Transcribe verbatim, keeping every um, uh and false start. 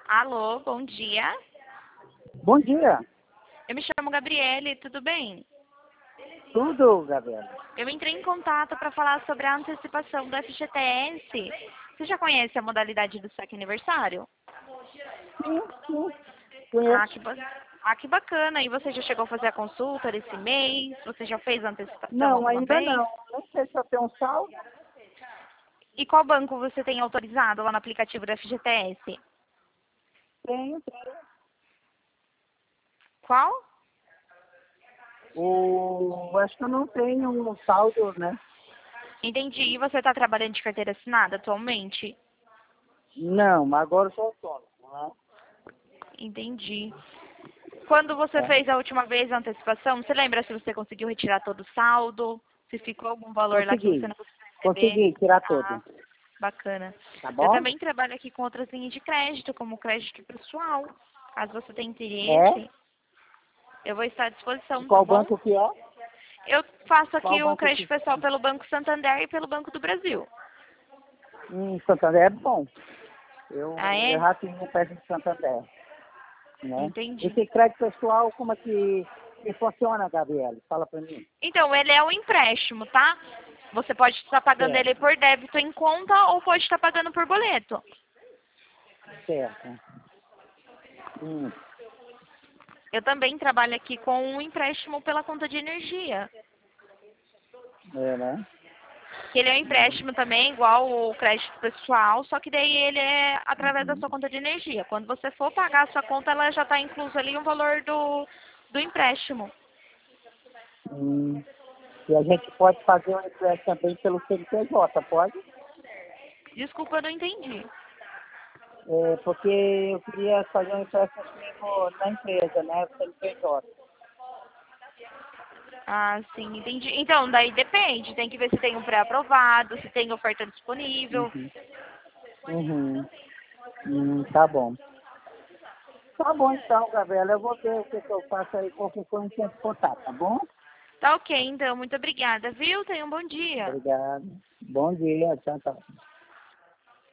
Alô, bom dia. Bom dia. Eu me chamo Gabriele, tudo bem? Tudo, Gabriela? Eu entrei em contato para falar sobre a antecipação do F G T S. Você já conhece a modalidade do saque aniversário? Sim, sim. Ah, Conheço. que, ba... ah, que bacana. E você já chegou a fazer a consulta desse mês? Você já fez a antecipação Não, alguma ainda vez? não. Não sei se eu tenho um saldo. E qual banco você tem autorizado lá no aplicativo do F G T S? Tenho, tenho. Qual? O... Acho que eu não tenho um saldo, né? Entendi. E você está trabalhando de carteira assinada atualmente? Não, mas agora eu sou autônomo, né? Entendi. Quando você É. fez a última vez a antecipação, você lembra se você conseguiu retirar todo o saldo? Se ficou algum valor lá que você Consegui. não conseguiu receber? Consegui tirar Ah, tudo. bacana. Tá Eu bom? também trabalho aqui com outras linhas de crédito, como crédito pessoal. Caso você tenha É? interesse, eu vou estar à E disposição, tá qual bom? banco que é? Eu faço Qual aqui o banco crédito que... pessoal pelo Banco Santander e pelo Banco do Brasil. Hum, Santander é bom. Ah, Eu, eu é? já tenho um peça de Santander, né? Entendi. Esse crédito pessoal, como é que, que funciona, Gabriela? Fala pra mim. Então, ele é um empréstimo, tá? Você pode estar pagando ele Certo, por débito em conta ou pode estar pagando por boleto. certo. Hum, Eu também trabalho aqui com um empréstimo pela conta de energia. é, né? Que ele é um Hum, empréstimo também, igual o crédito pessoal, só que daí ele é através da uhum, sua conta de energia. Quando você for pagar a sua conta, ela já está incluso ali o valor do, do empréstimo. hum. E a gente pode fazer um empréstimo também pelo C N P J, pode? Desculpa, eu não entendi. É, porque eu queria fazer um empréstimo comigo na empresa, né? C N P J. Ah, sim, entendi. Então, daí depende. Tem que ver se tem um pré-aprovado, se tem oferta disponível. Uhum, uhum. Hum, tá bom. Tá bom então, Gabriela. Eu vou ver o que, que eu faço aí, qualquer coisa a gente contato, tá bom? Tá ok, então. Muito obrigada, viu? Tenha um bom dia. Obrigado. Bom dia. Tchau, tchau.